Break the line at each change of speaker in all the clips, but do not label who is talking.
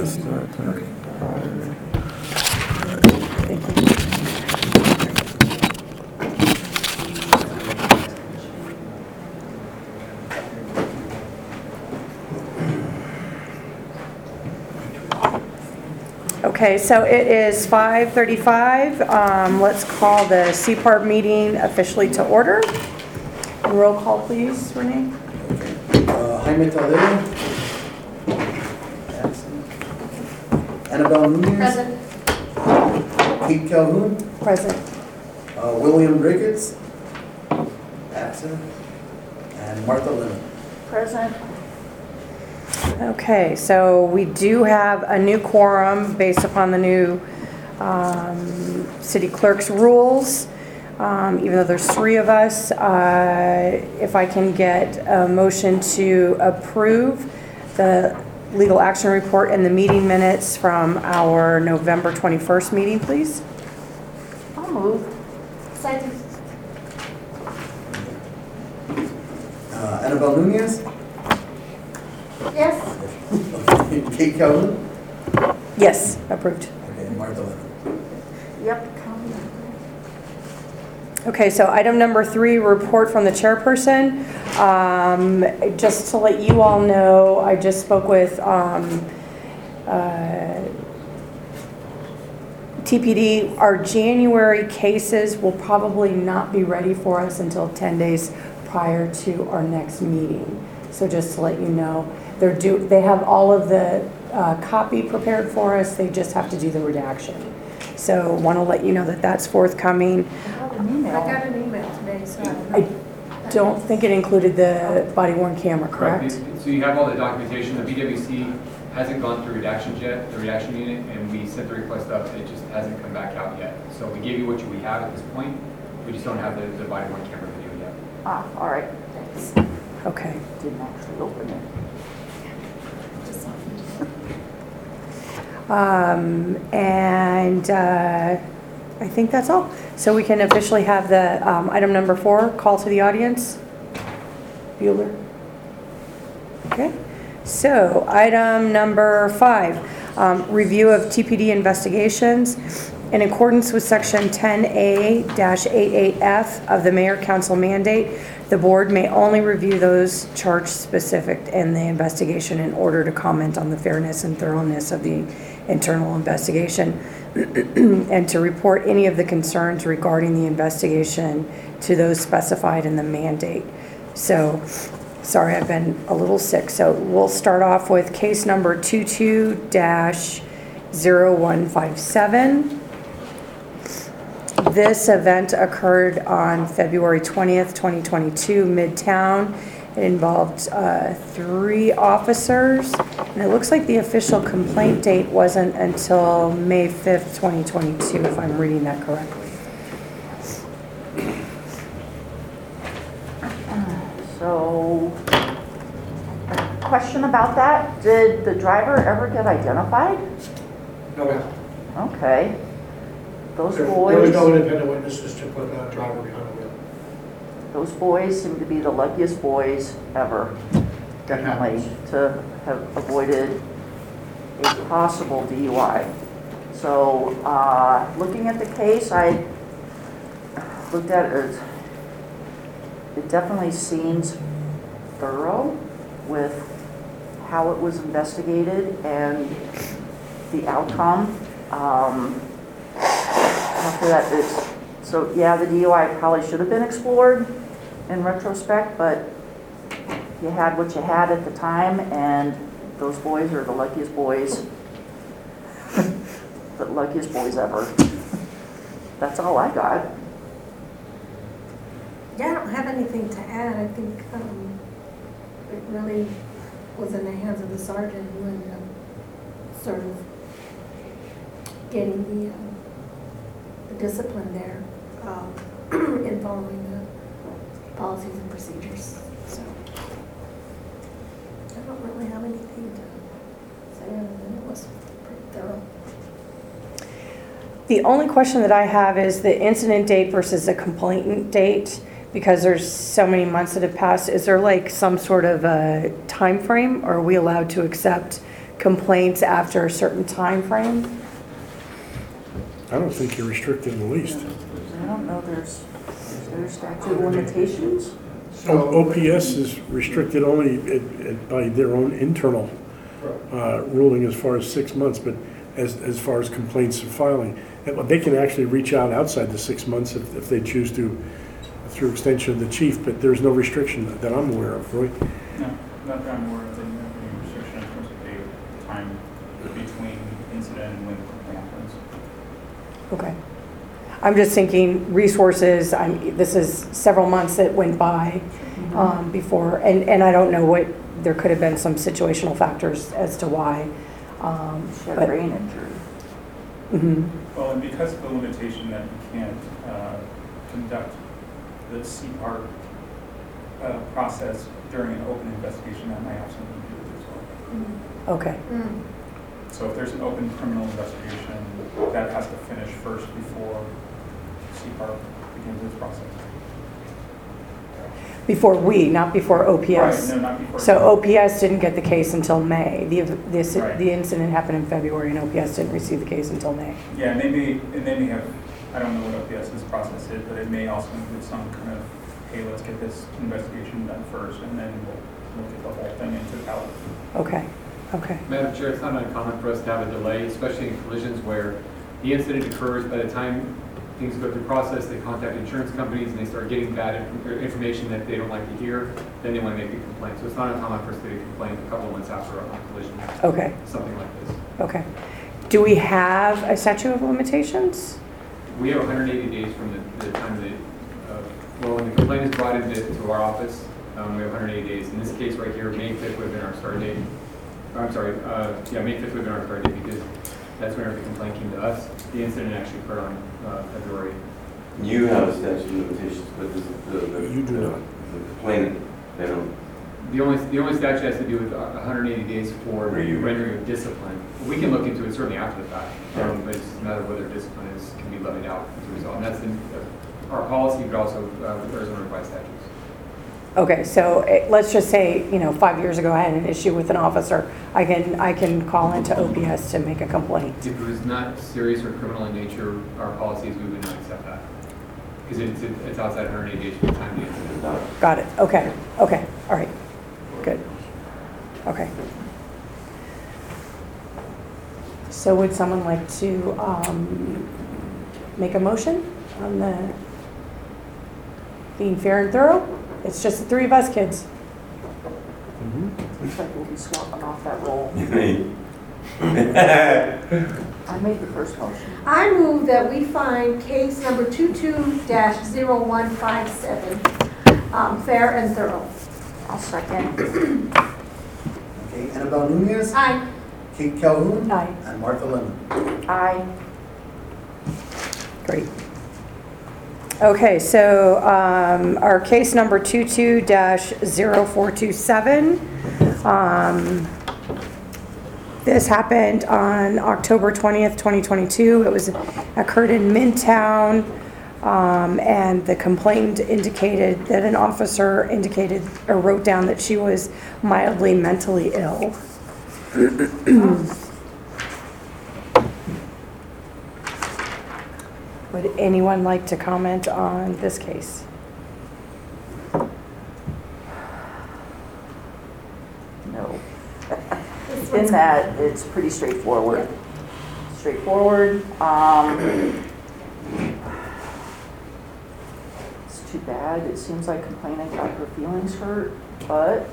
Okay, so it is 5:35. Let's call the CPARB meeting officially to order. Roll call, please, Renee.
Jaime Tadeo. Annabelle Nunez.
Present.
Kate Calhoun.
Present.
William Ricketts. Absent. And Martha Lemon.
Present.
Okay, so we do have a new quorum based upon the new city clerk's rules. Even though there's 3 of us, if I can get a motion to approve the legal action report and the meeting minutes from our November 21st meeting, please.
I'll move. Second.
Annabelle Nunez.
Yes.
Kate Calhoun.
Yes, approved.
Okay, and Martha Lemon.
Yep.
Okay, so item number 3, report from the chairperson. Just to let you all know, I just spoke with TPD. Our January cases will probably not be ready for us until 10 days prior to our next meeting. So just to let you know, they have all of the copy prepared for us. They just have to do the redaction. So want to let you know that that's forthcoming.
I got an email today, so
I don't think it included the body worn camera, correct?
So you have all the documentation. The BWC hasn't gone through redactions yet, the redaction unit, and we sent the request up. It just hasn't come back out yet. So we gave you what we have at this point. We just don't have the body worn camera video yet.
all right. Thanks.
Okay.
Didn't actually open it.
I think that's all. So we can officially have the item number 4, call to the audience. Bueller. Okay. So item number 5, review of TPD investigations. In accordance with section 10A-88F of the Mayor Council mandate, the board may only review those charge specific in the investigation in order to comment on the fairness and thoroughness of the internal investigation and to report any of the concerns regarding the investigation to those specified in the mandate. So, sorry, I've been a little sick. So we'll start off with case number 22-0157. This event occurred on February 20th, 2022, Midtown. It involved 3 officers, and it looks like the official complaint date wasn't until May 5th, 2022, if I'm reading that correctly.
So, question about that. Did the driver ever get identified?
No, ma'am.
Okay. Those
There was
boys,
no independent witnesses to put a driver behind the wheel.
those boys seem to be the luckiest boys ever. Definitely to have avoided a possible DUI. So, looking at the case, I looked at it. It definitely seems thorough with how it was investigated and the outcome. After that, so yeah, the DUI probably should have been explored in retrospect, but you had what you had at the time, and those boys are the luckiest boys, the luckiest boys ever. That's all I got.
Yeah, I don't have anything to add. I think it really was in the hands of the sergeant who ended up sort of getting the discipline there in following the policies and procedures. So I don't really have anything to say other than it was pretty thorough.
The only question that I have is the incident date versus the complainant date, because there's so many months that have passed. Is there like some sort of a time frame, or are we allowed to accept complaints after a certain time frame?
I don't think you're restricted in the least.
I don't know, there's statute of limitations?
So-
OPS is restricted only by their own internal ruling as far as 6 months, but as far as complaints and filing, they can actually reach out outside the 6 months if they choose to, through extension of the chief, but there's no restriction that I'm aware of, Roy.
No, not that I'm aware of any restriction in terms of the time between incident and when the complaint happens.
Okay. I'm just thinking resources, this is several months that went by before, and I don't know what, there could have been some situational factors as to why.
She had
but-
brain injury.
Mhm.
Well, and because of the limitation that you can't conduct the CPAR process during an open investigation, that might have something to do with it as well.
Okay,
Mm.
So if there's an open criminal investigation, that has to finish first before CPAR begins its process.
before not before OPS.
Right, no, not before.
So OPS didn't get the case until May.
Right.
The incident happened in February, and OPS didn't receive the case until May.
Yeah, and they may have, I don't know what OPS's process is, but it may also include some kind of, hey, let's get this investigation done first, and then we'll look at the whole thing in totality.
Okay, okay.
Madam Chair, it's not uncommon for us to have a delay, especially in collisions where the incident occurs. By the time things go through process, they contact insurance companies and they start getting bad information that they don't like to hear, then they want to make a complaint. So it's not uncommon for us to get a complaint a couple of months after a collision,
Okay,
something like this.
okay. Do we have a statute of limitations?
We have 180 days from the time that, well, when the complaint is brought into to our office, we have 180 days. In this case right here, May 5th would have been our start date. I'm sorry, May 5th would have been our start date because that's whenever the complaint came to us. The incident actually occurred on February.
You have a statute of limitations, but the
You do not.
The complainant, they don't.
The only statute has to do with 180 days for rendering of discipline. We can look into it certainly after the fact, but it's just a matter of whether discipline can be levied out as a result. And that's our policy, but also with Arizona revised statutes.
Okay, so let's just say, 5 years ago I had an issue with an officer. I can call into OPS to make a complaint.
If it was not serious or criminal in nature, our policies, we would not accept that. Because it's outside 180 days from the time of the incident.
Got it, okay, all right, good, okay. So would someone like to make a motion on the being fair and thorough? It's just the three of us, kids.
Looks like we'll be swapping off that role. I made the first motion.
I move that we find case number 22-0157 fair and thorough.
I'll second.
Okay, Annabelle Nunez,
Aye.
Kate Calhoun,
Aye.
and Martha Lemon.
Aye.
Great. Okay, so our case number 22-0427. This happened on October 20th, 2022. It occurred in Midtown, and the complaint indicated that an officer indicated or wrote down that she was mildly mentally ill. Would anyone like to comment on this case?
No. In that, it's pretty straightforward. Straightforward. It's too bad. It seems like complainant got her feelings hurt, but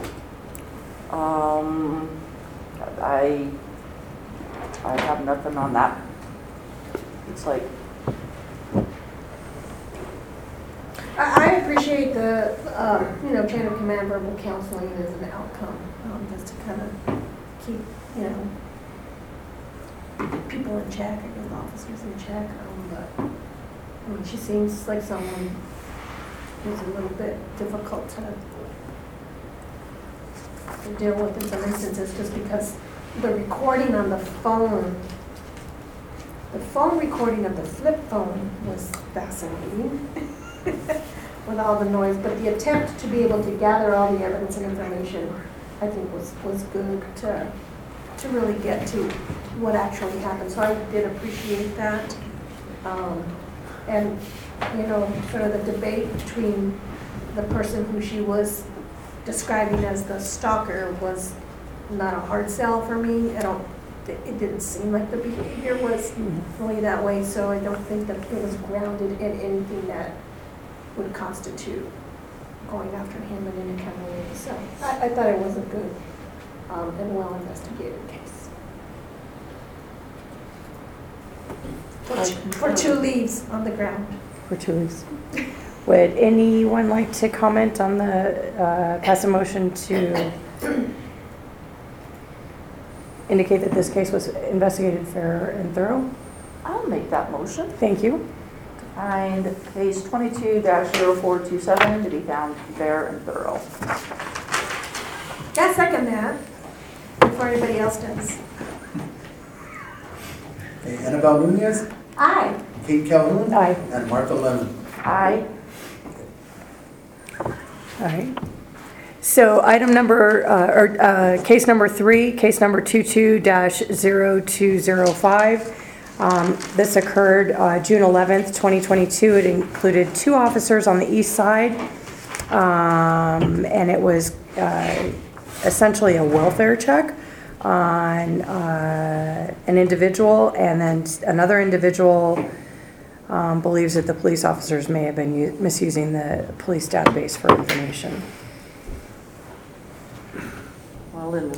I have nothing on that. It's like,
I appreciate the, chain of command verbal counseling as an outcome, just to kind of keep, people in check, I guess officers in check, but, she seems like someone who's a little bit difficult to deal with in some instances, just because the recording on the phone recording of the flip phone was fascinating. With all the noise, but the attempt to be able to gather all the evidence and information, I think was good to to really get to what actually happened. So I did appreciate that. And, you know, sort of the debate between the person who she was describing as the stalker was not a hard sell for me. It didn't seem like the behavior was really that way, so I don't think that it was grounded in anything that would constitute going after him in any kind of way. So I thought it was a good and well investigated case. For 2 leaves on the ground.
For 2 weeks. Would anyone like to comment on the, pass a motion to indicate that this case was investigated fair and thorough?
I'll make that motion.
Thank you.
Find case 22-0427 to be found fair and thorough.
Yeah, second that, before anybody else does.
Okay, Annabelle Nunez,
Aye.
Kate Calhoun,
Aye.
and Martha Lemon.
Aye.
All right. So item number, case number 3, case number 22-0205. This occurred June 11th, 2022. It included 2 officers on the east side, and it was essentially a welfare check on an individual, and then another individual believes that the police officers may have been misusing the police database for information.
Well, in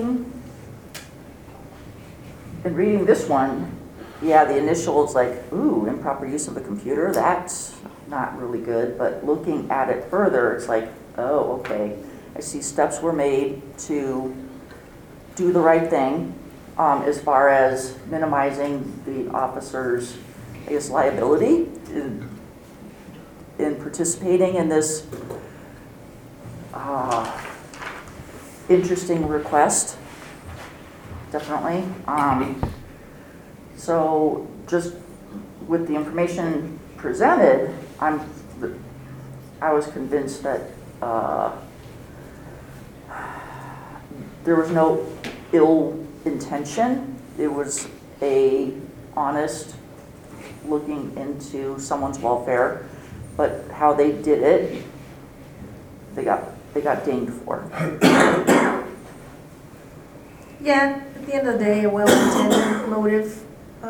reading this one, yeah, the initial is like, ooh, improper use of the computer, that's not really good. But looking at it further, it's like, oh, okay. I see steps were made to do the right thing as far as minimizing the officer's, I guess, liability in participating in this interesting request, definitely. So just with the information presented, I was convinced that there was no ill intention. It was a honest looking into someone's welfare, but how they did it, they got dinged for.
Yeah, at the end of the day, a well-intended motive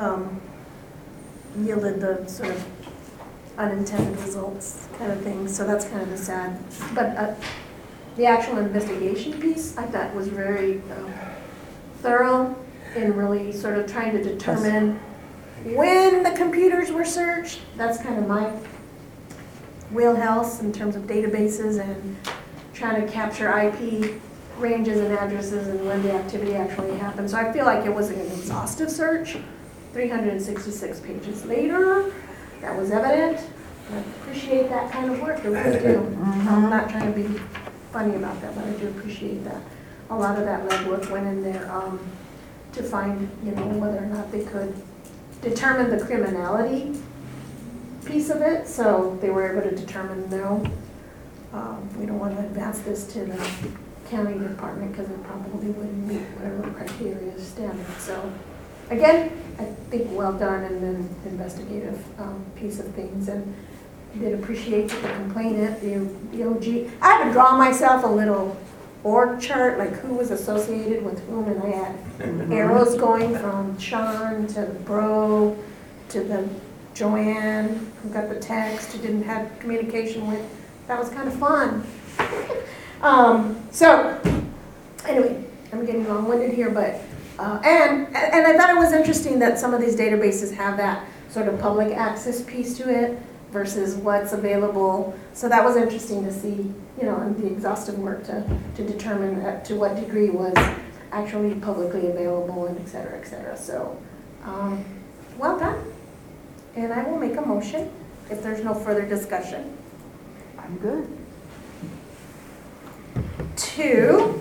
yielded the sort of unintended results kind of thing, so that's kind of the sad. But the actual investigation piece, I thought was very thorough in really sort of trying to determine when the computers were searched. That's kind of my wheelhouse in terms of databases and trying to capture IP ranges and addresses and when the activity actually happened. So I feel like it wasn't an exhaustive search. 366 pages later, that was evident. I appreciate that kind of work, I really do. I'm not trying to be funny about that, but I do appreciate that. A lot of that legwork went in there to find, you know, whether or not they could determine the criminality piece of it. So they were able to determine, no, we don't want to advance this to the county department because it probably wouldn't meet whatever the criteria is standard. So again, I think well done and then investigative piece of things, and I did appreciate the complainant, the OG. I had to draw myself a little org chart, like who was associated with whom, and I had arrows going from Sean to the bro to the Joanne, who got the text, who didn't have communication with. That was kind of fun. So anyway, I'm getting long-winded here, but and I thought it was interesting that some of these databases have that sort of public access piece to it versus what's available. So that was interesting to see, you know, and the exhaustive work to determine to what degree was actually publicly available and et cetera, et cetera. So well done. And I will make a motion if there's no further discussion.
I'm good.
2,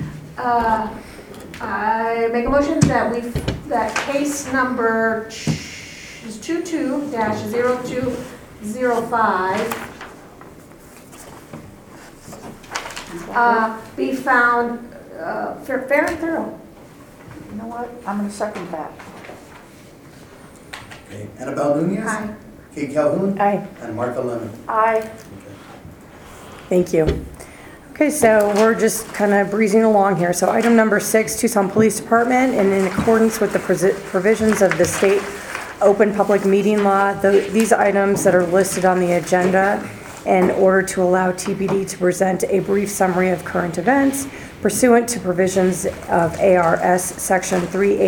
I make a motion that that case number is 22-0205 be found fair and thorough.
You know what? I'm going to second that.
Okay, Annabelle Nunez?
Aye.
Kate Calhoun?
Aye.
And Martha Lemon.
Aye.
Okay.
Thank you. Okay, so we're just kind of breezing along here. So item number 6, Tucson Police Department, and in accordance with the provisions of the state open public meeting law, these items that are listed on the agenda in order to allow TPD to present a brief summary of current events pursuant to provisions of ARS Section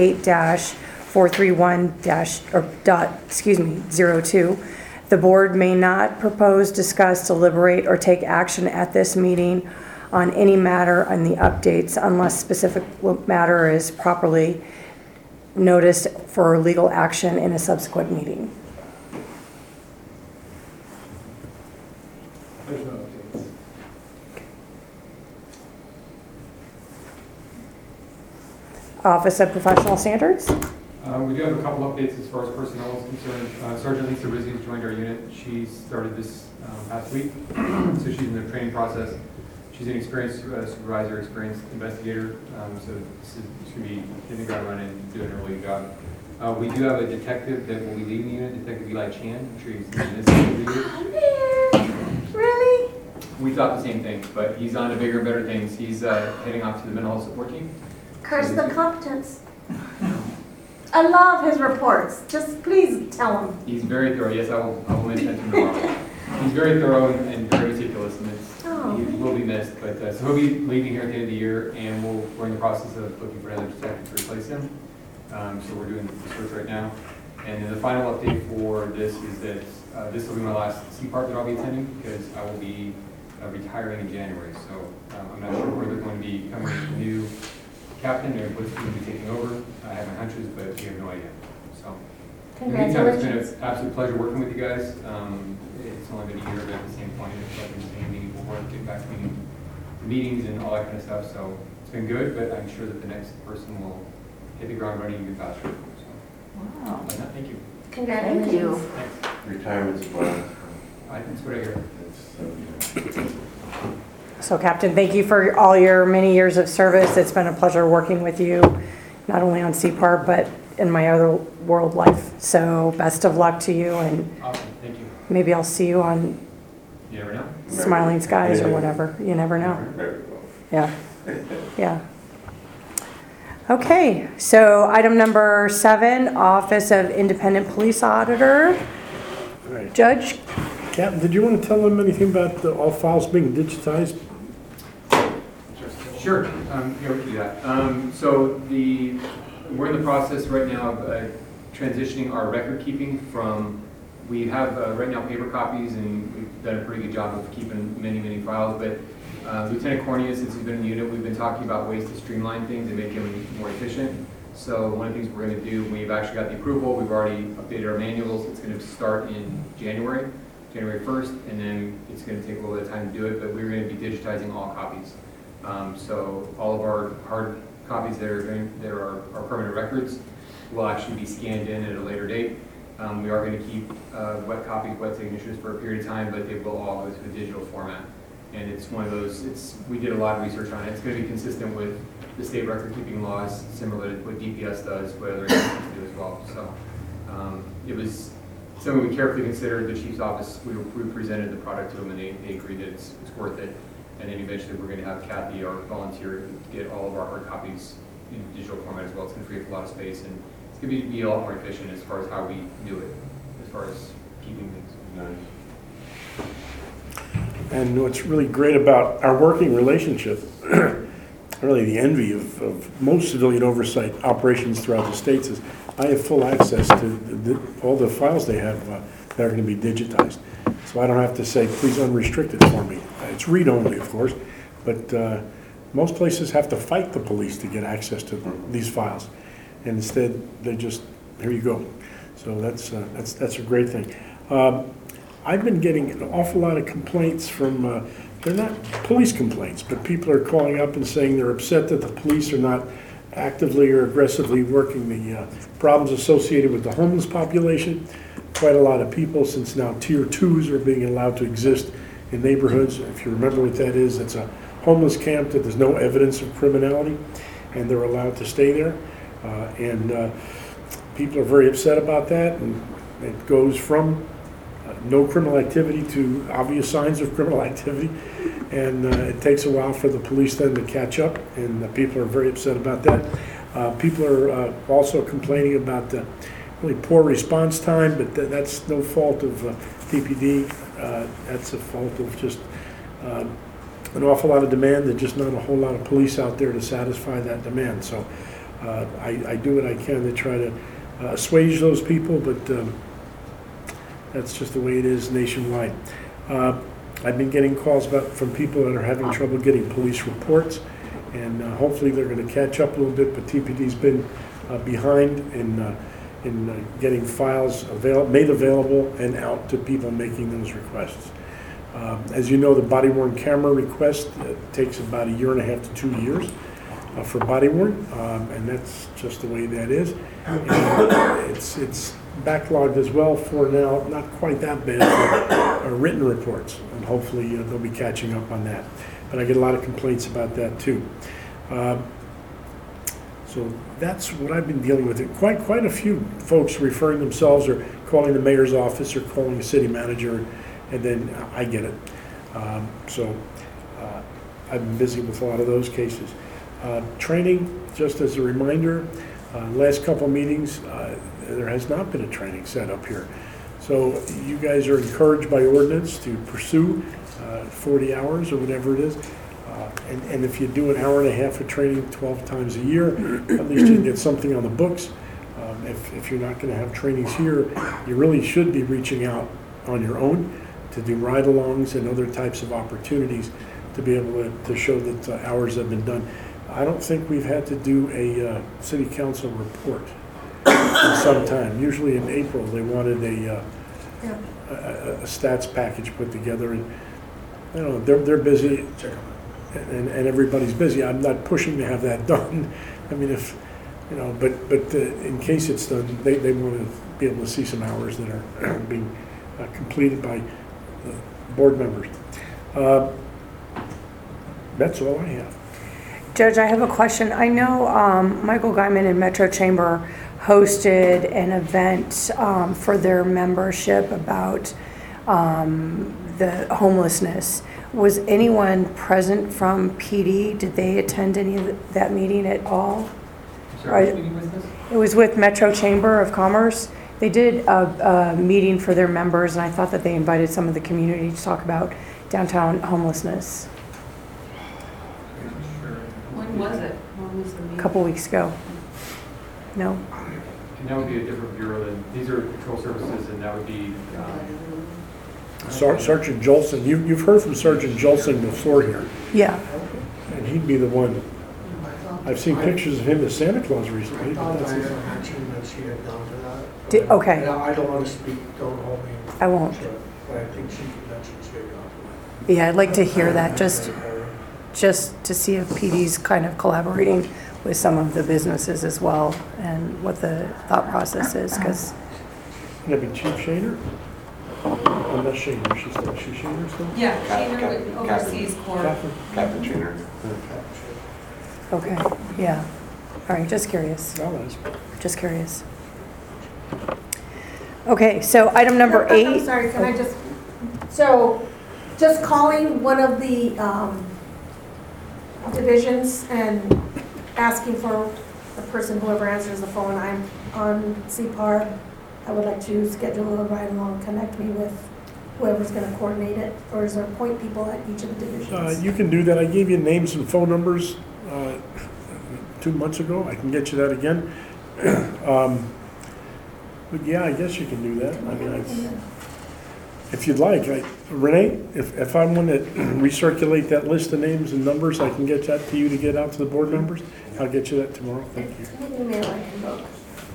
38-431-02. The board may not propose, discuss, deliberate, or take action at this meeting on any matter on the updates unless specific matter is properly noticed for legal action in a subsequent meeting.
There's no updates.
Office of Professional Standards.
We do have a couple updates as far as personnel is concerned. Sergeant Lisa Rizzi has joined our unit. She started this past week, so she's in the training process. She's an experienced supervisor, experienced investigator, so she's going to be hitting the ground running and doing a really good job. We do have a detective that will be leading the unit, Detective Eli Chan. I'm sure he's in this unit.
Really?
We thought the same thing, but he's on to bigger and better things. He's heading off to the mental health support team.
Curse the competence. I love his reports. Just please tell him.
He's very thorough. Yes, I will mention that to him tomorrow. He's very thorough and very meticulous, and he will be missed. But so he'll be leaving here at the end of the year, and we're in the process of looking for another detective to replace him. So we're doing the search right now. And then the final update for this is that this will be my last CPART that I'll be attending because I will be retiring in January. So I'm not sure where they're going to be coming with a new captain or what's going to be taking over. I have my hunches, but we have no idea. So in the meantime, it's been an absolute pleasure working with you guys. It's only been a year, but at the same point, it's like the same meaningful work, getting back to meetings and all that kind of stuff. So it's been good, but I'm sure that the next person will hit the ground running even faster. So,
Wow.
thank you.
Congratulations.
Thank you.
Thanks.
Retirement's well.
That's what I hear.
So Captain, thank you for all your many years of service. It's been a pleasure working with you, not only on CPAR, but in my other world life. So best of luck to you, and
Awesome. Thank you.
maybe I'll see you on
You never know.
Smiling Skies or whatever. You never know. Yeah. Yeah. Okay, so item number 7, Office of Independent Police Auditor.
All right.
Judge,
Captain, did you want to tell them anything about all files being digitized?
Sure, yeah, we can do that. So we're in the process right now of transitioning our record keeping from, we have right now paper copies, and we've done a pretty good job of keeping many, many files, but Lieutenant Cornea, since he's been in the unit, we've been talking about ways to streamline things and make them more efficient. So one of the things we're going to do, we've actually got the approval, we've already updated our manuals. It's going to start in January 1st, and then it's going to take a little bit of time to do it, but we're going to be digitizing all copies. So all of our hard copies that are our permanent records will actually be scanned in at a later date. We are going to keep wet copies, wet signatures for a period of time, but they will all go to a digital format. And it's one of those, we did a lot of research on it. It's going to be consistent with the state record keeping laws, similar to what DPS does, what other agencies do as well. So it was something we carefully considered. The chief's office, we presented the product to them, and they agreed that it's worth it. And then eventually we're going to have Kathy, our volunteer, get all of our hard copies in digital format as well. It's going to free up a lot of space, and it's going to be a lot more efficient as far as how we do it, as far as keeping things.
Nice.
And what's really great about our working relationship, really the envy of most civilian oversight operations throughout the states, is I have full access to all the files they have that are going to be digitized. So I don't have to say, please unrestrict it for me. It's read-only, of course, but most places have to fight the police to get access to these files. And instead, they just, here you go. So that's a great thing. I've been getting an awful lot of complaints from, they're not police complaints, but people are calling up and saying they're upset that the police are not actively or aggressively working the problems associated with the homeless population. Quite a lot of people, since now Tier 2s are being allowed to exist in neighborhoods. If you remember what that is, it's a homeless camp that there's no evidence of criminality, and they're allowed to stay there. And people are very upset about that, and it goes from no criminal activity to obvious signs of criminal activity. And it takes a while for the police then to catch up, and people are very upset about that. People are also complaining about the really poor response time, but that's no fault of TPD. That's a fault of just an awful lot of demand and just not a whole lot of police out there to satisfy that demand. So I do what I can to try to assuage those people, but that's just the way it is nationwide. I've been getting calls from people that are having trouble getting police reports, and hopefully they're going to catch up a little bit, but TPD's been behind in getting files made available and out to people making those requests. As you know, the body-worn camera request takes about 1.5 to 2 years for body-worn, and that's just the way that is. And it's backlogged as well for now, not quite that bad, for written reports, and hopefully they'll be catching up on that. But I get a lot of complaints about that too. So that's what I've been dealing with. Quite a few folks referring themselves or calling the mayor's office or calling the city manager, and then I get it. So I've been busy with a lot of those cases. Training, just as a reminder, last couple meetings, there has not been a training set up here. So you guys are encouraged by ordinance to pursue 40 hours or whatever it is. And if you do an 1.5 hours of training 12 times a year, at least you can get something on the books. If you're not going to have trainings here, you really should be reaching out on your own to do ride-alongs and other types of opportunities to be able to show that hours have been done. I don't think we've had to do a city council report in some time. Usually in April, they wanted a stats package put together, and you know they're busy, and everybody's busy. I'm not pushing to have that done. I mean, if you know, but in case it's done, they want to be able to see some hours that are being completed by board members. That's all I have.
Judge, I have a question. I know Michael Guyman and Metro Chamber hosted an event for their membership about the homelessness. Was anyone present from PD? Did they attend any of that meeting at all?
Sorry, which meeting was this?
It was with Metro Chamber of Commerce. They did a meeting for their members, and I thought that they invited some of the community to talk about downtown homelessness
When was it? When was the meeting?
a couple weeks ago. No?
And that would be a different bureau than, these are patrol services, and that would be,
Sergeant Jolson, you've heard from Sergeant Jolson before here,
Yeah.
and he'd be the one. I've seen pictures of him as Santa Claus recently.
I
But
thought
that's
Diana mentioned that she had gone to that.
Did- okay.
I don't want to speak, don't hold me.
I won't.
to it, But I think she mentioned she had gone to
Yeah, I'd like to hear that,
that.
just to see if PD's kind of collaborating with some of the businesses as well, and what the thought process is, because,
Would that be Chief Shaner? Oh, not Shaner, she's Shaner still?
Yeah, Shaner oversees court.
Catherine?
Captain Trainer.
okay, yeah. All right, just curious,
Oh, that's-
just curious. Okay, so item number
I'm
8.
sorry, can I just, so, just calling one of the divisions and asking for the person, whoever answers the phone, I'm on CPAR. I would like to schedule a ride along, connect me with whoever's gonna coordinate it, or is there point people at each of the divisions?
You can do that. I gave you names and phone numbers 2 months ago. I can get you that again. But yeah, I guess you can do that. I mean, if you'd like. Renee, if I'm going to recirculate that list of names and numbers, I can get that to you to get out to the board members. I'll get you that tomorrow. Thank you.
Email I can book.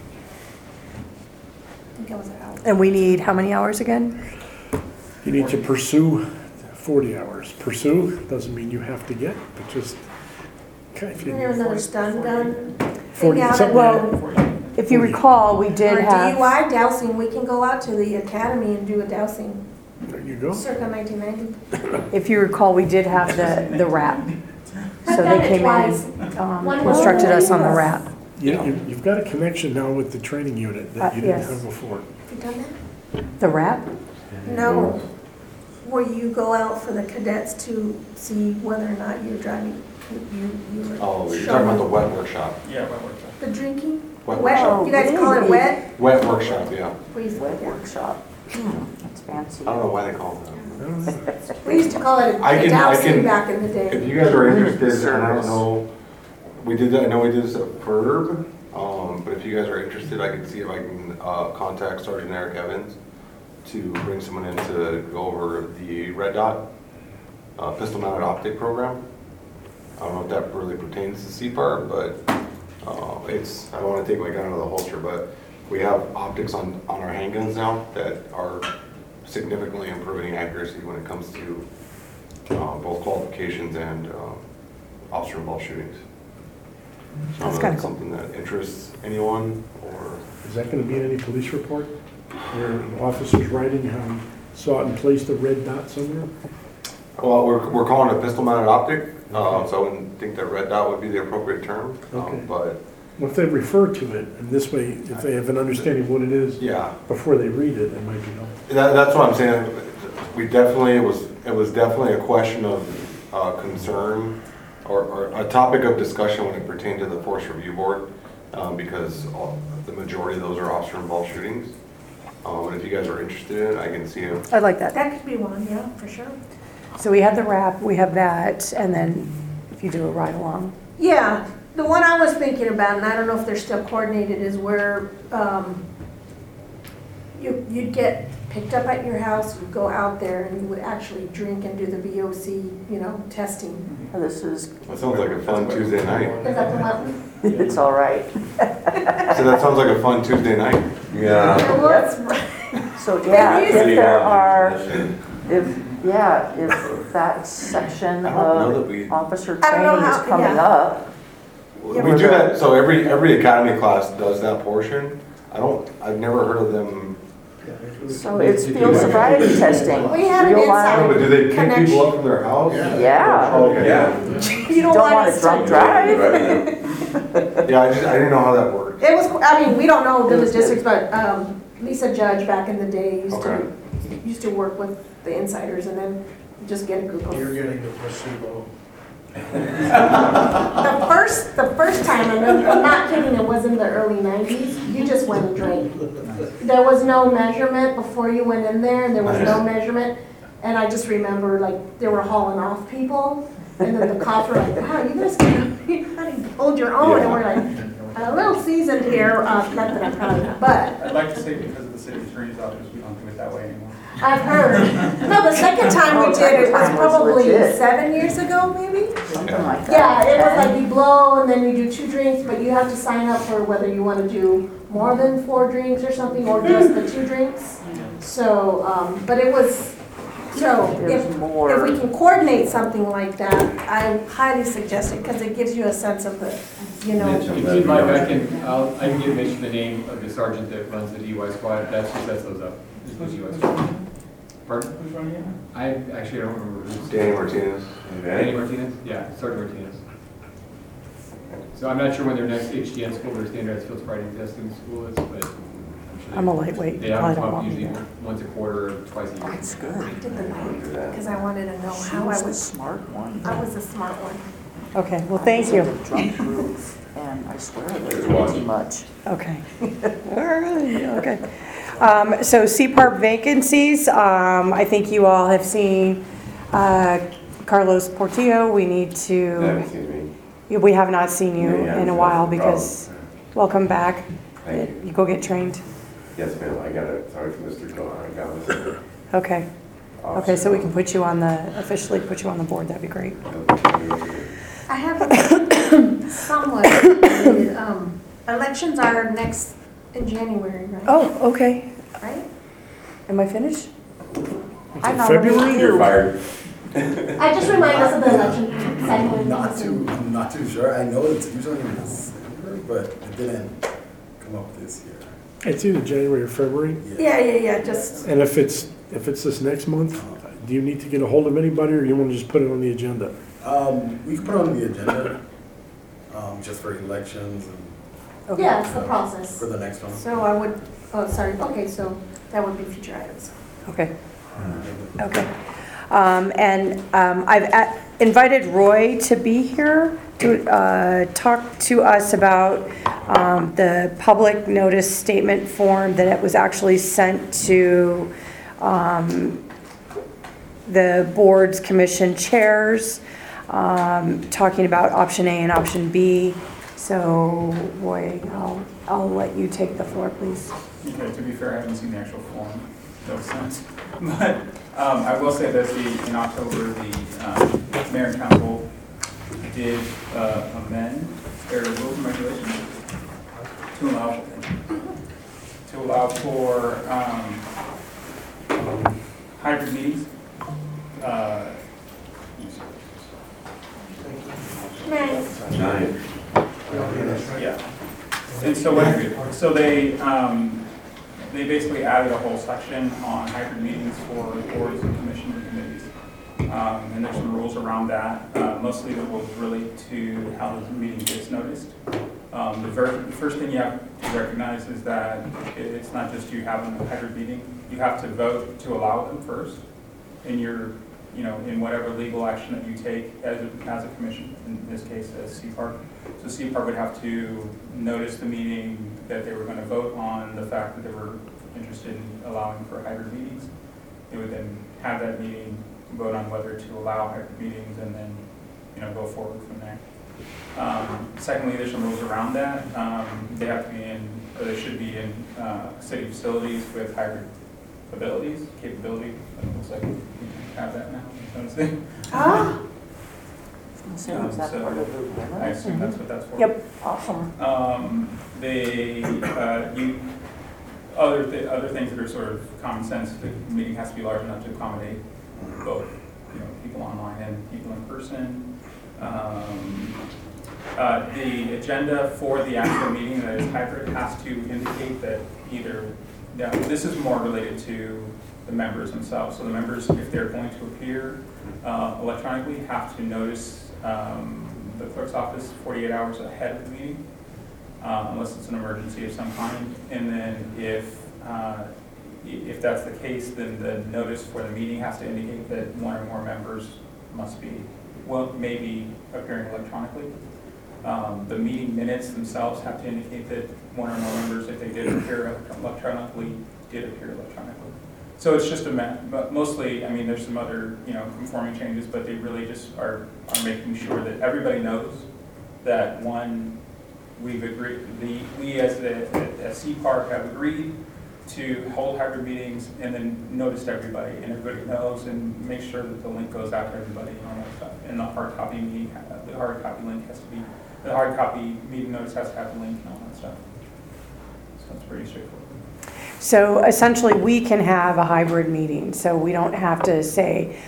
I think I was out.
And we need how many hours again?
You need to pursue 40 hours. Pursue doesn't mean you have to get, but just kind of.
Isn't there another stun gun?
40,
thing out
something
at
like
the-
that.
If you recall, we
Or
did have,
DUI dousing, we can go out to the academy and do a dousing,
There you go.
circa 1990.
if you recall, we did have the wrap. So
I've done
they
it
came
twice.
in,
One
instructed us on the
was-
wrap.
You've got a connection now with the training unit that you didn't
Yes.
have before.
Have you done that?
The wrap?
No, where you go out for the cadets to see whether or not you're driving, you were.
Oh, you're talking about the wet workshop.
Yeah, wet workshop.
The drinking?
Wet
Wet,
workshop.
you guys call it
Really?
wet?
Wet workshop, yeah.
We used to-
Web workshop. That's fancy.
I don't know why they call it that.
We used to call it a
I can-
dowsing back in the day.
If you guys are interested, and I don't know, we did that, I know we did this at Verb, but if you guys are interested, I can see if I can contact Sergeant Eric Evans to bring someone in to go over the Red Dot pistol mounted optic program. I don't know if that really pertains to CPAR, but it's, I don't want to take my gun out of the holster, but we have optics on our handguns now that are significantly improving accuracy when it comes to both qualifications and officer involved shootings. So
That's
I don't know if
kinda
it's
cool.
something that interests anyone, or
Is that gonna be in any police report? Where an officer's writing how he saw it and placed a red dot somewhere?
well, we're calling it a pistol mounted optic, so I wouldn't think that red dot would be the appropriate term,
Okay.
but
Well, if they refer to it, and this way, if they have an understanding of what it is
yeah.
before they read it, it might be helpful.
That's what I'm saying. We definitely, it was definitely a question of concern or a topic of discussion when it pertained to the Force Review Board, because the majority of those are officer involved shootings. And if you guys are interested in it, I can see it.
I like that.
That could be one, yeah, for sure.
So we have the wrap, we have that, and then if you do a ride along.
Yeah, the one I was thinking about, and I don't know if they're still coordinated, is where you'd get picked up at your house, you'd go out there, and you would actually drink and do the VOC, testing.
This is,
That sounds like a fun Tuesday night.
Is that the one?
it's all right.
So that sounds like a fun Tuesday night.
Yeah.
It was.
So, yeah,
They
if
use it.
there are, if that section
I don't know that
of
we-
officer
I don't know
training
how-
is coming
yeah.
up,
We do that, so every academy class does that portion. I've never heard of them.
so it's field sobriety testing.
We had it
real
inside.
life.
But do they pick
Connection.
people up from their house?
Yeah.
Okay.
Yeah.
You don't
Don't
want
want
us
to drunk
to.
drive.
Yeah, I didn't know how that worked.
It was, we don't know the logistics, but Lisa Judge back in the day
Okay.
used to work with the insiders and then just get a group of.
You're getting the placebo.
The first time, and I'm not kidding, it was in the early 90s, you just went and drank. There was no measurement before you went in there, and there was no measurement. And I just remember, like, they were hauling off people, and then the cops were like, wow, you guys can hold your own. And we're like, a little seasoned here, not that I'm proud of that, but
I'd like to say because of the city attorney's office, we don't do it that way anymore.
I've heard. No, the second time we did, it was
Second time was
probably
legit.
7 years ago, maybe?
Something like that.
Yeah, it was like you blow and then you do 2 drinks, but you have to sign up for whether you want to do more than 4 drinks or something, or just the 2 drinks. So, but it was, so
There's
if
more.
we can coordinate something like that, I highly suggest it, because it gives you a sense of the,
If you'd like, I can get mention the name of the sergeant that runs the DUI squad. That's who sets those up. Is the DUI squad. Pardon?
Who's running it?
I actually don't remember who's.
Danny Martinez.
Danny Martinez? Yeah, Sergeant Martinez. So I'm not sure when their next HDN school, their standardized field sobriety testing school is, but I'm sure.
I'm a lightweight,
They have
probably
them
don't
up
want me
usually
there.
once a quarter or twice a year.
That's good.
I did the night, because I wanted to know
She
how I
was the
was,
smart one.
I was the smart one.
Okay, well, thank you.
I was in the drunk group, and I swear I was way too much.
Okay. Okay. So CPARP vacancies, I think you all have seen Carlos Portillo. We need
That
to,
haven't seen me.
we have not seen you
Yeah,
in a
that's
while
the
because, welcome back.
Thank you.
You go get trained.
Yes, ma'am, I got it. Sorry for Mr. Gohan. I got it.
Okay. Okay, so we can put you on the, officially put you on the board. That'd be great.
I have a somewhat, related, elections are next in January, right?
Oh, okay.
Right?
Am I finished?
I
February?
nominate
You're
you.
fired.
I just remind us of the election cycle.
I'm not too sure. I know it's usually in December, but it didn't come up this year.
It's either January or February,
Yeah, just,
and if it's this next month, do you need to get a hold of anybody, or you want to just put it on the agenda?
We can put it on the agenda, just for elections, and
Okay.
Yeah, it's the process.
For the next one.
So I would, oh, sorry, okay, so that would be future items.
Okay. Okay. I've invited Roy to be here to talk to us about the public notice statement form that it was actually sent to the board's commission chairs, talking about option A and option B. So, Roy, I'll let you take the floor, please.
Okay, to be fair, I haven't seen the actual form, no sense. But I will say that in October, the mayor and council did amend their rules and regulations to allow for hybrid meetings.
Nice.
Giant.
Yeah. And so they basically added a whole section on hybrid meetings for boards and commissions and committees. And there's some rules around that. Mostly the rules relate to how the meeting gets noticed. The first thing you have to recognize is that it's not just you having a hybrid meeting. You have to vote to allow them first in your, in whatever legal action that you take as a commission, in this case as CPARC. So CPARC would have to notice the meeting that they were going to vote on the fact that they were interested in allowing for hybrid meetings. They would then have that meeting, vote on whether to allow hybrid meetings, and then go forward from there. Secondly, there's some rules around that. They have to be in, or they should be in city facilities with hybrid capability. It looks like we have that now.
Ah,
I'm assuming that's
So,
part of the agreement.
I assume that's what that's for.
Yep.
Awesome.
Other things that are sort of common sense. The meeting has to be large enough to accommodate both, people online and people in person. The agenda for the actual meeting that is hybrid has to indicate that this is more related to the members themselves. So the members, if they're going to appear electronically, have to notice the clerk's office 48 hours ahead of the meeting, unless it's an emergency of some kind. And then if that's the case, then the notice for the meeting has to indicate that one or more members may be appearing electronically. The meeting minutes themselves have to indicate that one or more members, if they did appear electronically, did appear electronically. So it's just but mostly, there's some other, conforming changes, but they really just are making sure that everybody knows that we've agreed, we as CPARC have agreed to hold hybrid meetings, and then notice everybody, and everybody knows, and make sure that the link goes out to everybody and all that stuff. And the hard copy meeting, the hard copy meeting notice has to have the link and all that stuff. So it's pretty straightforward.
So essentially, we can have a hybrid meeting, so we don't have to say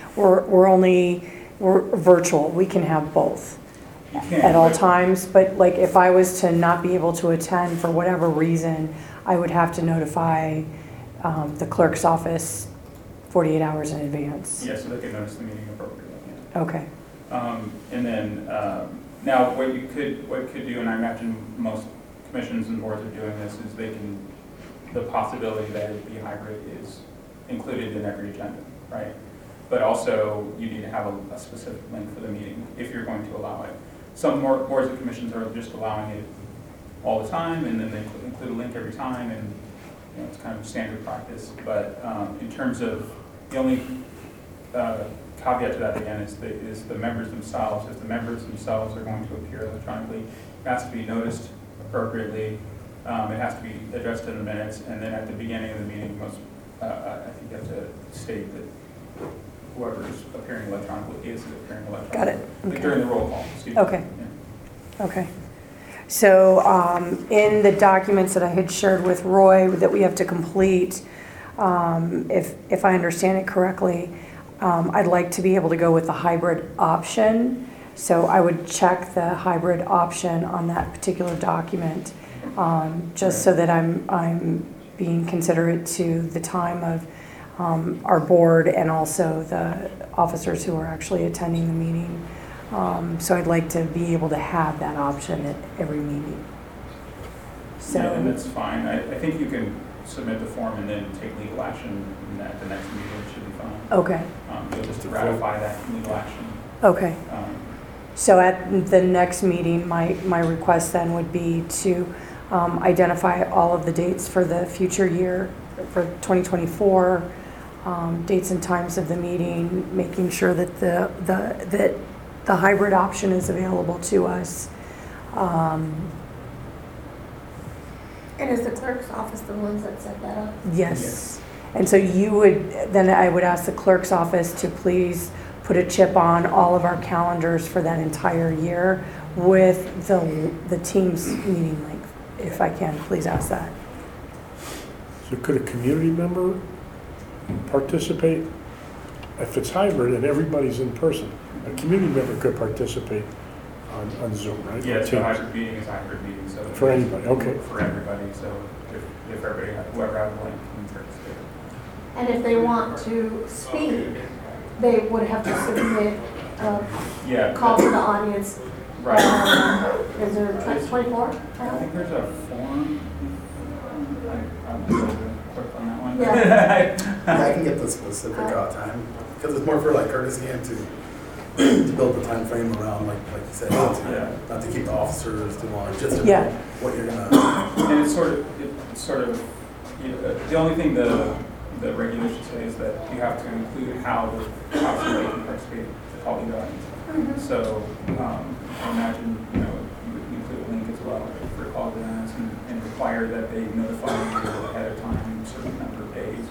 we're virtual. We can have both at all times. But like, if I was to not be able to attend for whatever reason, I would have to notify the clerk's office 48 hours in advance.
Yeah, so they can notice the meeting appropriately. Yeah.
Okay.
And then now, what you could do, and I imagine most commissions and boards are doing this, is the possibility that it be hybrid is included in every agenda, right? But also, you need to have a specific link for the meeting if you're going to allow it. Some boards and commissions are just allowing it all the time, and then they include a link every time, and it's kind of standard practice. But in terms of the only caveat to that again is the members themselves. If the members themselves are going to appear electronically, it has to be noticed appropriately. It has to be addressed in the minutes, and then at the beginning of the meeting, I think you have to state that whoever is appearing electronically is appearing electronically.
Got it. Okay.
During the roll call.
Okay. Yeah. Okay. So in the documents that I had shared with Roy that we have to complete, if I understand it correctly, I'd like to be able to go with the hybrid option. So I would check the hybrid option on that particular document, just so that I'm being considerate to the time of our board and also the officers who are actually attending the meeting. So I'd like to be able to have that option at every meeting.
Yeah, and
So,
that's fine. I think you can submit the form and then take legal action at the next meeting, it should be fine.
okay,
You'll just ratify that legal action.
okay.
Um,
So at the next meeting, my request then would be to identify all of the dates for the future year, for 2024, dates and times of the meeting, making sure that the hybrid option is available to us.
And is the clerk's office the ones that set that up?
Yes. And so you would, then I would ask the clerk's office to please put a chip on all of our calendars for that entire year with the Teams meeting link, if I can, please ask that.
So could a community member participate? If it's hybrid and everybody's in person, a community member could participate on Zoom, right?
Yeah, so
Teams.
hybrid meeting is hybrid meeting, so.
For anybody, okay.
For everybody, so if everybody, whoever has a link can participate.
And if they want to speak, they would have to submit a
Yeah.
call to the audience.
Right.
Is there 24?
I think there's a form. I'm a little bit quick on that one.
Yeah.
Yeah, I can get the specific time, because it's more for like courtesy and to build the time frame around, like you said,
Yeah.
not to keep the officers too long, just to
Yeah.
know what you're gonna.
And it's sort of, you know, the only thing the regulations say is that you have to include how the officer can participate to call the audience. So, I imagine, you know, you would include a link as well for call the audience and require that they notify you ahead of time, a certain number of days.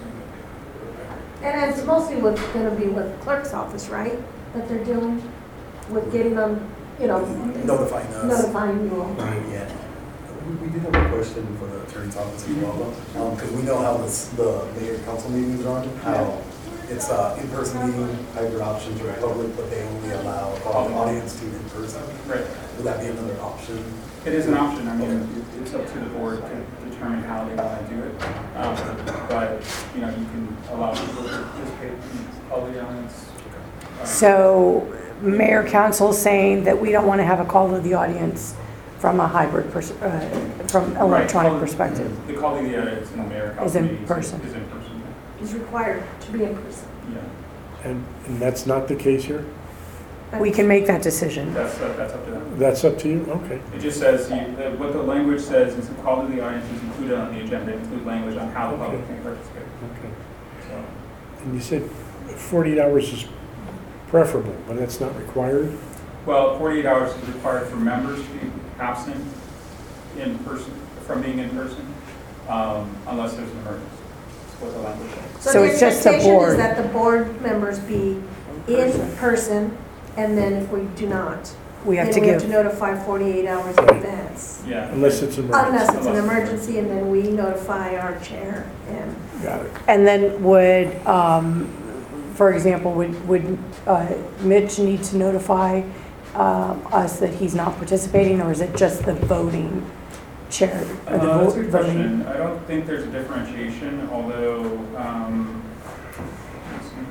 And it's mostly gonna be with clerk's office, right? That they're dealing with getting them, you know.
Notifying us.
Notifying you all.
Right, yeah. We did have a question for the attorney's office as well, because we know how the mayor council meetings run, how it's in-person meeting, hybrid options are public, but they only allow the audience to in person.
Right.
Would that be another option?
It is an option. I mean, it's up to the board to determine how they want to do it. But, you know, you can allow people to participate in all the audience.
So mayor council saying that we don't want to have a call to the audience from a hybrid, from electronic
Right.
perspective.
The call to the audience in the mayor
Is
council
in
meetings
person.
Is in person,
Is required to be in person.
yeah.
And that's not the case here?
We can make that decision.
That's up to them.
That's up to you? Okay.
It just says, what the language says is the call to the audience is included on the agenda, include language on how the public can participate.
Okay.
So,
And you said 48 hours is preferable, but that's not required?
well, 48 hours is required for members to be absent in person, from being in person, unless there's an emergency. That's what the language says.
So it's just the
expectation
board.
is that the board members be in person, and then if we do not,
We have to
then we have to
give,
notify 48 hours in
Right.
advance.
Yeah.
Unless it's emergency.
Unless it's an emergency, and then we notify our chair and.
Got it.
and then would, for example, would Mitch need to notify us that he's not participating, or is it just the voting chair? Or the
That's a good
voting?
question. I don't think there's a differentiation, although, let's see.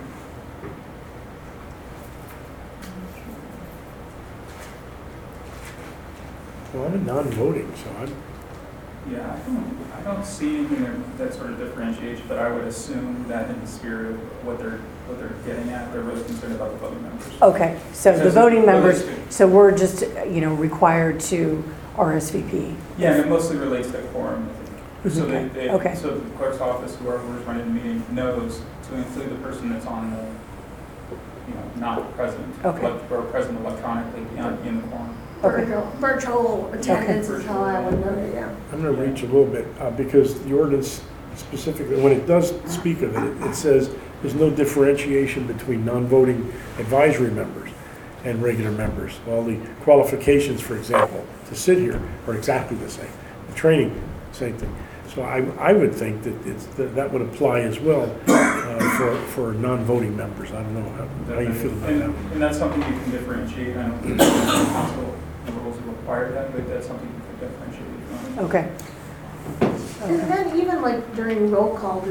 Well, I'm a non-voting, so I'm,
Yeah, I don't see anything that sort of differentiates, but I would assume that in the spirit of what they're getting at, they're really concerned about the voting members.
Okay, so the
Because
voting
it-
members, so we're just, required to RSVP.
Yeah, and it mostly relates to quorum, I think. So
Okay.
so the clerk's office, whoever is running the meeting, knows to include the person that's on the, not present.
Okay.
Or present electronically in the quorum.
Okay.
Virtual attendance is how I would know it, yeah.
I'm going to reach a little bit, because the ordinance specifically, when it does speak of it, it says there's no differentiation between non-voting advisory members and regular members. All the qualifications, for example, to sit here are exactly the same. The training, same thing. So I would think that that would apply as well for non-voting members. I don't know how you feel about that.
And that's something you can differentiate. I don't think the council rules require that, but that's something you can differentiate. if you want.
Okay.
And then even like during roll call,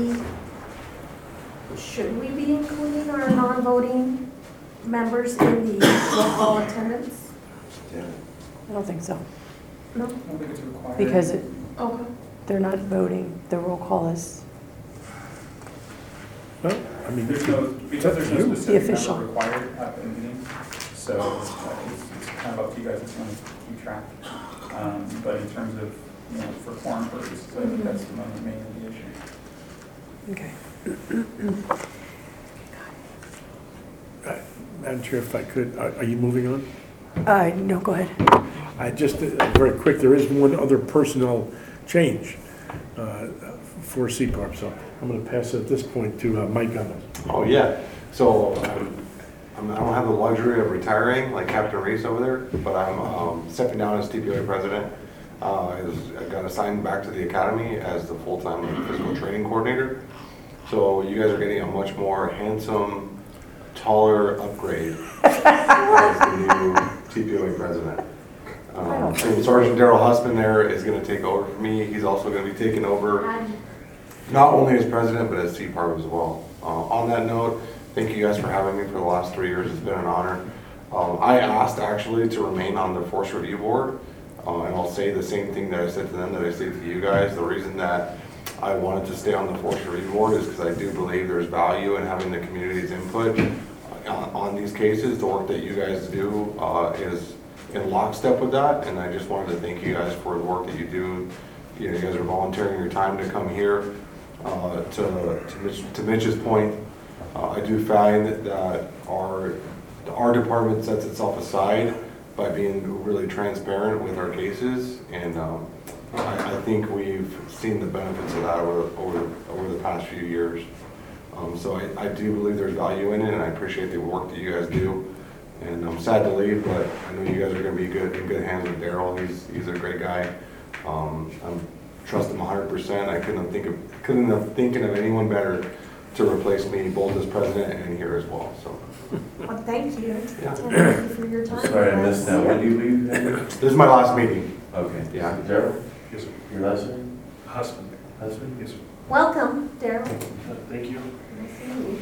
should we be including our non-voting members in the roll call attendance?
I don't think so,
No?
I don't think it's required.
because
Okay.
They're not voting, the roll call is,
Well, I mean,
There's no, because there's no
The
specific
official.
number required at the meeting, so it's kind of up to you guys if you want to keep track. But in terms of, you know, for quorum purposes, I think that's the main issue.
okay.
Madam Chair, if I could, are you moving on?
No, go ahead.
I just, very quick, there is one other personnel change for CPARP, so I'm going to pass it at this point to Mike Gunn.
Oh, yeah. So I don't have the luxury of retiring like Captain Reese over there, but I'm stepping down as TPOA president. I got assigned back to the academy as the full-time physical training coordinator. So you guys are getting a much more handsome, taller upgrade as the new TPOA president. So Sergeant Daryl Husband there is going to take over for me. He's also going to be taking over not only as president, but as CPARP as well. On that note, thank you guys for having me for the last 3 years. It's been an honor. I asked actually to remain on the Force Review Board, and I'll say the same thing that I said to them that I say to you guys. The reason that I wanted to stay on the Force Review Board is because I do believe there's value in having the community's input on these cases. The work that you guys do is in lockstep with that, and I just wanted to thank you guys for the work that you do. You know, you guys are volunteering your time to come here. To Mitch's point, I do find that our department sets itself aside by being really transparent with our cases, and I think we've seen the benefits of that over the past few years. So I do believe there's value in it, and I appreciate the work that you guys do. And I'm sad to leave, but I know you guys are going to be in good hands with Daryl. He's a great guy. I trust him 100%. I couldn't have thinking of anyone better to replace me both as president and here as well. So.
Well, thank you.
Yeah.
Thank you for your time.
Sorry, I missed that. When do you leave?
This is my last meeting.
Okay.
Yeah.
Daryl,
Yes, sir.
your last name?
Husband.
Husband?
Yes, sir.
Welcome, Daryl.
Thank you.
Nice to meet you.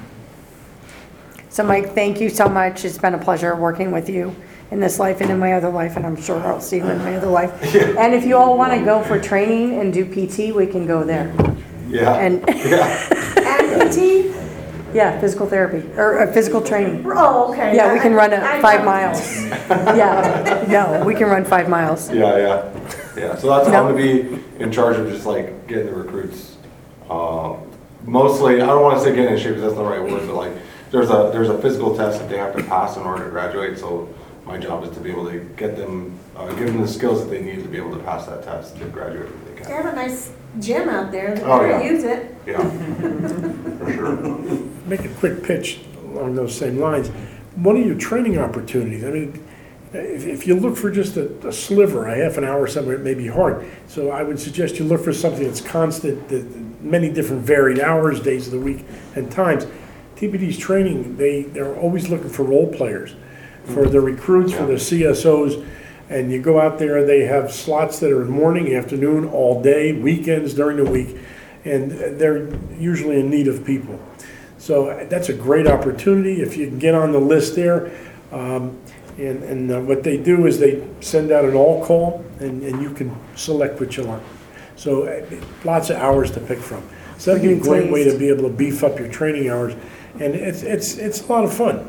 So Mike, thank you so much. It's been a pleasure working with you in this life and in my other life, and I'm sure I'll see you in my other life. And if you all want to go for training and do PT, we can go there.
Yeah.
And
Yeah.
And PT?
yeah, physical therapy or physical training.
Oh, okay.
Yeah, we can run
I
5 miles. Yeah, no, we can run 5 miles.
Yeah. So that's I'm gonna be in charge of just like getting the recruits. Mostly, I don't want to say getting in shape because that's not the right word, but like there's a physical test that they have to pass in order to graduate. So my job is to be able to get them, give them the skills that they need to be able to pass that test to graduate if they
They
can.
have a nice gym out there. They
Oh,
better
yeah.
use it.
Yeah, for sure.
Make a quick pitch along those same lines. One of your training opportunities, I mean, if you look for just a sliver, a half an hour somewhere, it may be hard. So I would suggest you look for something that's constant, many different varied hours, days of the week, and times. TPD's training, they're always looking for role players, for the recruits, for the CSOs, and you go out there, they have slots that are morning, afternoon, all day, weekends, during the week, and they're usually in need of people. So that's a great opportunity if you can get on the list there. And what they do is they send out an all call, and you can select what you want. So lots of hours to pick from. So that'd be a great way to be able to beef up your training hours, and it's a lot of fun.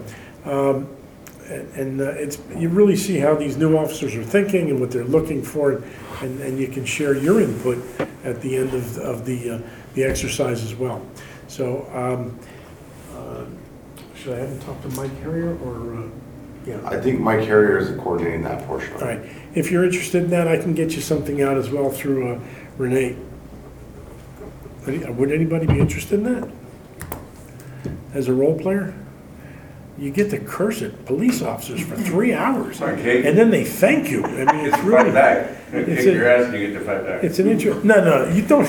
You really see how these new officers are thinking and what they're looking for, and you can share your input at the end of the exercise as well. So should I have him talk to Mike Harrier or? Yeah.
I think Mike Harrier is coordinating that portion of it.
All right. If you're interested in that, I can get you something out as well through Renee. Would anybody be interested in that? As a role player? You get to curse at police officers for 3 hours.
Okay.
And then they thank you. I mean, it's
Fight
really.
back.
It's
Kick your ass and you get to fight back.
It's an interest. No, you don't.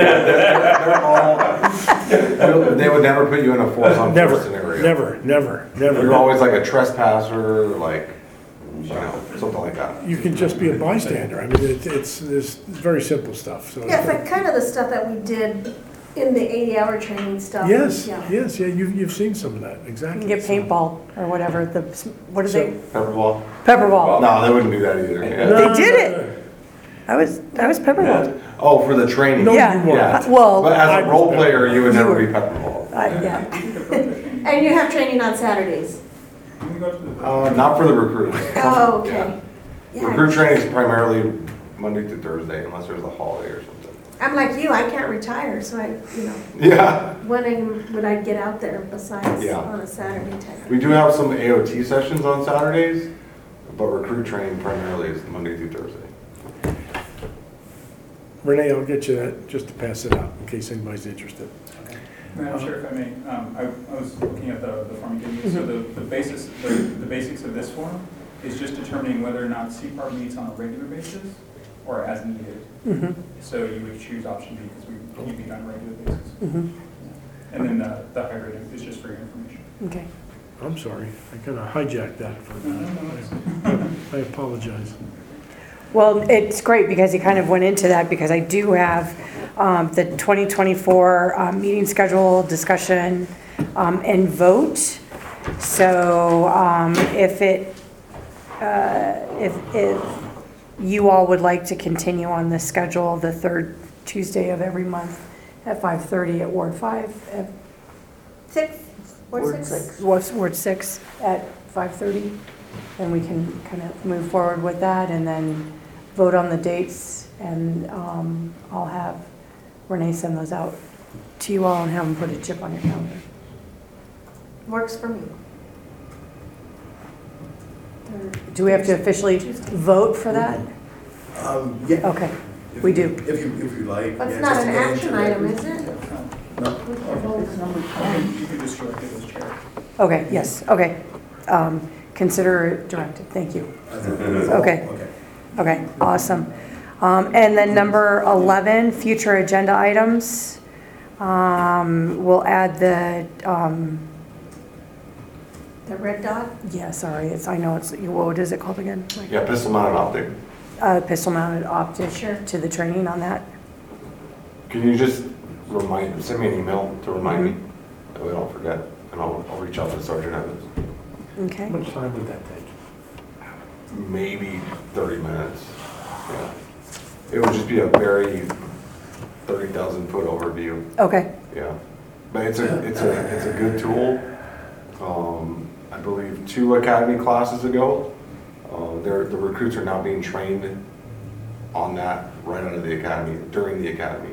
They would never put you in a force on force scenario.
Never.
You're always like a trespasser, like, something like that.
You can just be a bystander. I mean, it's very simple stuff. So
Yeah, it's like kind of the stuff that we did in the 80-hour training stuff.
Yes,
Yeah.
you've seen some of that,
You
exactly.
can get paintball or whatever, what are they?
Pepperball?
Pepperball.
No, they wouldn't do that either. Yeah.
They did it. I was Pepperbolt.
Oh, for the training?
No,
Yeah.
you weren't.
Yeah.
Well,
But
I
as a
was
role player, you would
You
never
were-
be Peppermint.
yeah.
And you have training on Saturdays?
Can we go to the?
Not for the recruits.
Oh, okay. Yeah.
Recruit training is primarily Monday through Thursday, unless there's a holiday or something.
I'm like you, I can't retire, so I,
Yeah.
when would I get out there besides
Yeah.
on a Saturday type?
We do have some AOT sessions on Saturdays, but recruit training primarily is Monday through Thursday.
Renee, I'll get you that, just to pass it out, in case anybody's interested.
Madam Chair, if I may, I was looking at the form you gave me, so the basics of this form is just determining whether or not CPAR meets on a regular basis or as needed.
Mhm,
So you would choose option B because we meet on a regular basis.
mhm.
And then the hybrid is just for your information.
Okay.
I'm sorry, I kind of hijacked that for a
No, no,
minute. I apologize.
Well, it's great because he kind of went into that because I do have the 2024 meeting schedule discussion and vote. So if you all would like to continue on the schedule, the third Tuesday of every month at 5:30 at Ward 5, at
6, Ward
Ward
6?
Ward 6 at 5:30, and we can kind of move forward with that and then vote on the dates, and I'll have Renee send those out to you all and have them put a chip on your calendar.
Works for me.
Do we have to officially vote for that?
Yeah.
Okay, we do.
If you like.
But
yeah,
it's not
just
an
to get
action
into it.
item, is it?
No.
You can just direct it as chair.
Okay, yes, okay. Consider it directed, thank you. Okay. Okay, awesome. And then number 11, future agenda items. We'll add the,
The red dot?
yeah, sorry, I know it's, what is it called again?
Yeah, pistol mounted optic.
Pistol mounted optic
Sure.
to the training on that.
Can you just send me an email to remind me? That way I don't forget, and I'll reach out to Sergeant Evans.
Okay,
How much time would that take?
Maybe 30 minutes. Yeah. It would just be a very 30,000 foot overview.
okay,
Yeah, but it's a good tool. I believe 2 academy classes ago, the recruits are now being trained on that right out of the academy, during the academy.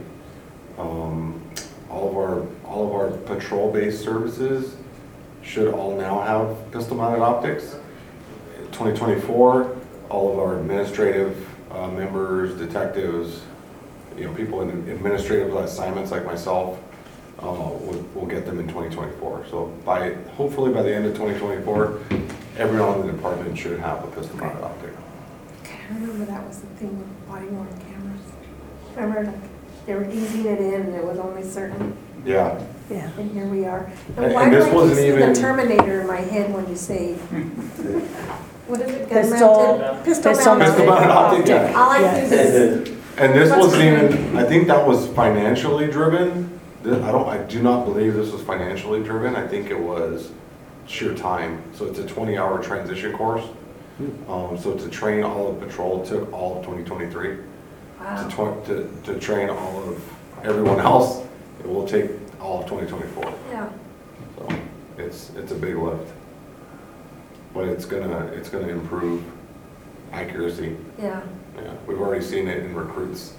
All of our patrol-based services should all now have pistol-mounted optics. 2024, all of our administrative members, detectives, people in administrative assignments like myself, we'll get them in 2024. So hopefully by the end of 2024, everyone in the department should have a pistol-mounted optic.
I remember that was the thing with body worn cameras. Remember, like, they were easing it in, and it was only certain,
Yeah,
yeah.
and here we are.
And
And why do
this
I keep
wasn't
seeing the
even-
Terminator in my head when you say, what is it, gun
Pistol-
mounted? Pistol
pistol
mounted.
Pistol-mounted optic, yeah.
All I
Yes.
think is,
and this
What's
wasn't
the
even, I think that was financially driven. I do not believe this was financially driven. I think it was sheer time. So it's a 20-hour transition course. So to train all of patrol took all of 2023.
wow,
To train all of everyone else, it will take all of 2024.
yeah.
So it's a big lift. But it's gonna improve accuracy.
Yeah,
Yeah, we've already seen it in recruits.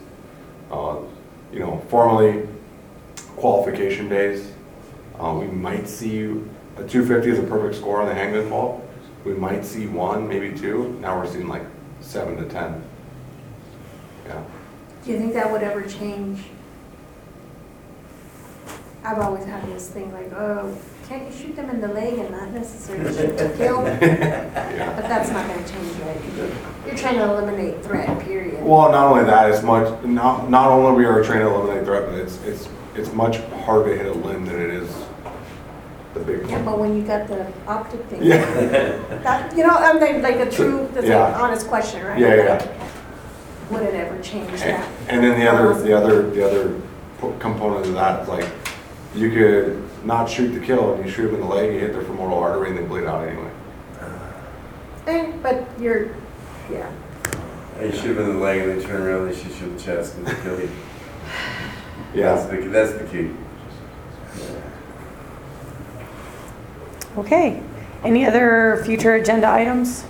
Formally qualification days, we might see a 250 is a perfect score on the hangman fall. We might see 1, maybe 2. Now we're seeing like 7 to 10. Yeah.
do you think that would ever change? I've always had this thing like, oh, can't you shoot them in the leg and not necessarily shoot to kill? But
Yeah.
that's not gonna change, right? 'Cause you're trying to eliminate threat, period.
Well, not only that, it's much not only we are trying to eliminate threat, but it's much harder to hit a limb than it is the big
Yeah,
one.
but when you got the optic thing.
Yeah.
That, I'm like a true, that's an
Yeah.
honest question, right?
Yeah, yeah.
Like, would it ever change that?
And then the other component of that is like, you could not shoot to kill, and you shoot them in the leg, you hit their femoral artery, and they bleed out anyway.
But yeah.
They shoot him in the leg and they turn around, they shoot you in the chest and they kill you.
Yeah.
That's the key.
Okay. Any other future agenda items?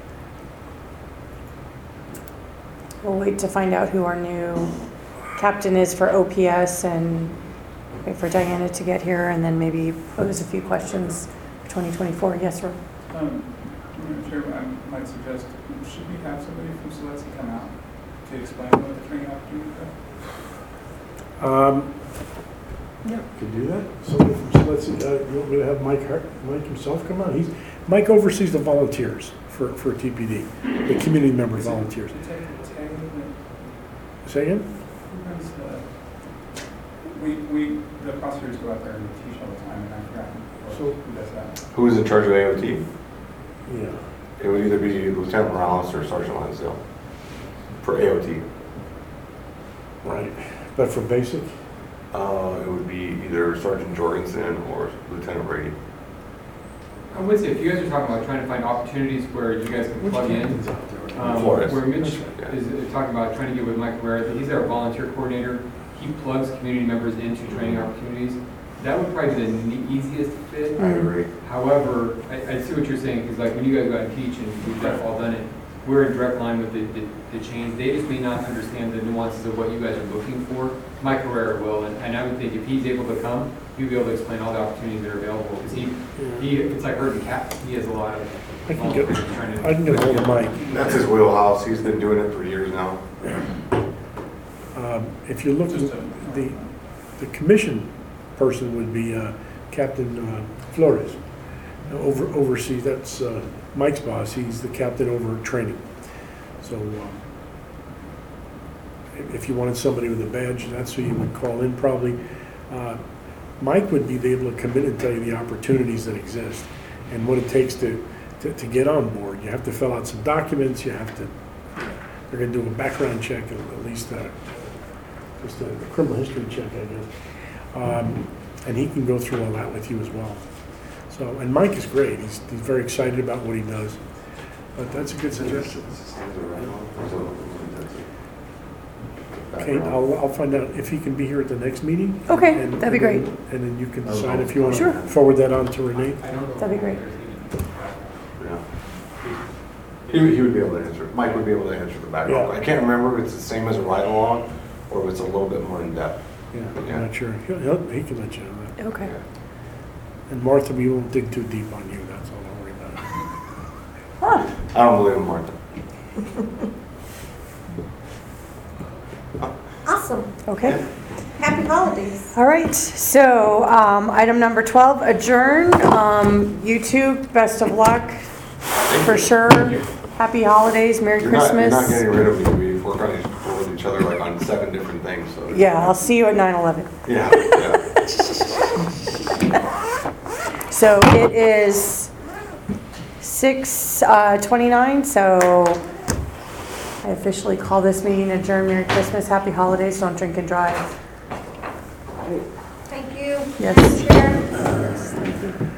We'll wait to find out who our new captain is for OPS and wait for Diana to get here and then maybe pose a few questions for 2024. Yes, sir.
Madam Chair, I might suggest, should we have somebody from Siletzi come out to explain what the training opportunities are?
Yeah, could do that. Somebody from, let's see, you want me to have Mike himself come out? Mike oversees the volunteers for TPD, the community member volunteers. Say again?
The prosecutors go out there and teach all the time, and I forgot who does that.
Who is in charge of AOT?
Yeah.
It would either be Lieutenant Morales or Sergeant Lansdale for AOT.
Right. But for basic?
It would be either Sergeant Jorgensen or Lieutenant Brady.
I would say, if you guys are talking about trying to find opportunities where you guys can plug in,
Flores.
where Mitch
Yeah.
is talking about trying to get with Mike Herrera, he's our volunteer coordinator. He plugs community members into training opportunities. That would probably be the easiest fit.
I agree.
However, I see what you're saying, because like when you guys go out and teach and we've all done it, we're in direct line with the chains. They just may not understand the nuances of what you guys are looking for. Mike Herrera will, and I would think if he's able to come, he'll be able to explain all the opportunities that are available, because he it's like herding cats. He has a lot of.
I can get hold of Mike.
That's his wheelhouse. He's been doing it for years now.
If you look, the commission person would be Captain Flores. Oversees, that's Mike's boss. He's the captain over training. So if you wanted somebody with a badge, that's who you would call in probably. Mike would be able to come in and tell you the opportunities that exist and what it takes to get on board. You have to fill out some documents. You have to, they're going to do a background check, at least just a criminal history check, I guess. And he can go through all that with you as well. So, and Mike is great. He's very excited about what he does. But that's a good suggestion. Okay, I'll find out if he can be here at the next meeting.
Okay,
and
that'd be great.
And then you can decide if you want
Sure.
to forward that on to Renee.
That'd be great.
Yeah. He would be able to answer. Mike would be able to answer the background.
Yeah.
I can't remember if it's the same as a ride-along or if it's a little bit more in-depth.
Yeah, I'm
Yeah.
not sure. He can let you know that.
Okay.
And Martha, we won't dig too deep on you. That's all. Don't worry about it.
I don't believe in Martha.
Awesome.
Okay.
Happy holidays.
All right. So item number 12, adjourn. YouTube, best of luck for sure. Happy holidays. Merry
You're
Christmas.
not getting rid of me. We work on with each other like on 7 different things. So
Yeah, I'll see you at 9/11.
Yeah.
So it is 6:29, so I officially call this meeting adjourned. Merry Christmas, happy holidays, don't drink and drive.
Thank you.
Yes.
Madam Chair.
Yes, thank you.